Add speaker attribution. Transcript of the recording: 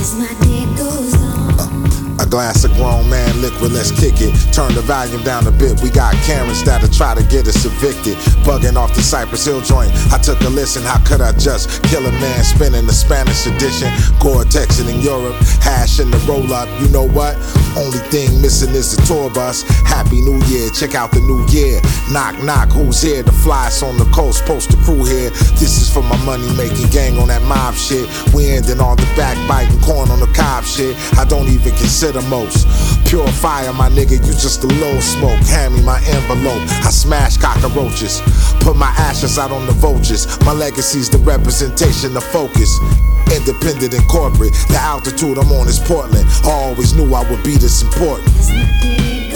Speaker 1: As my day goes on.
Speaker 2: A glass of grown man liquid, let's kick it. Turn the volume down a bit. We got Karens that'll try to get us evicted. Bugging off the Cypress Hill joint. I took a listen, how could I just kill a man spinning the Spanish edition? Gore-Tex in Europe, hash in the roll up. You know what? Only thing missing is the tour bus. Happy New Year, check out the new year. Knock, knock, who's here? The flies on the coast, post the crew here. This is for my money making gang on that mob shit. We ending all the backbiting, corn on the cob shit. I don't even consider most. Pure fire, my nigga, you just a little smoke. Hand me my envelope, I smash cockroaches. Put my ashes out on the vultures. My legacy's the representation of focus. Independent and corporate, the altitude I'm on is Portland. I always knew I would be this important.
Speaker 1: As my day